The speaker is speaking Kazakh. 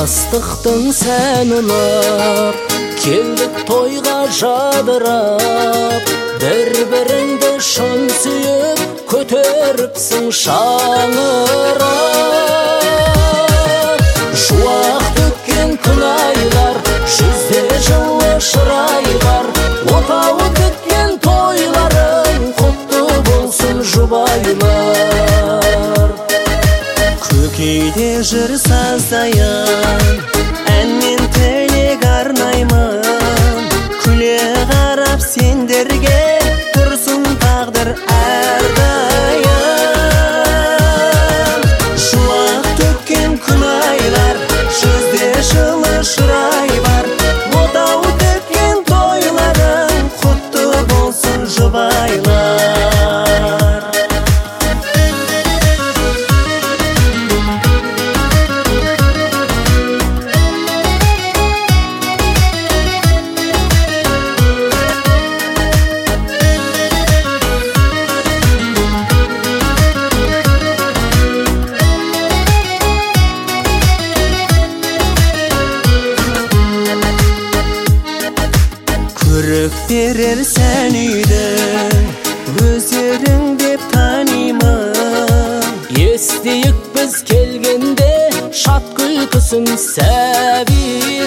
жастықтың сән ұнап, келдік тойға жадырап, бір-біріңді шын сүйіп, көтеріпсің шаңырап. Шуақ төккен күн айлар, жүзде жылы шырай бар, отауы күткен тойларың құтты болсын жұбайлар. Көкейде жыр сазаян, әнмен тілек арнаймын, күле қарап сендерге тұрсын тағдыр әрдайым. Шуақ төккен күн айлар, жүзде жылы шырай бар, отауы төккен тойларың құтты болсын жұбайлар. Көрік берер сән үйді, өздерің деп танимын. Естейік біз келгенде, шат күлкісін сәби.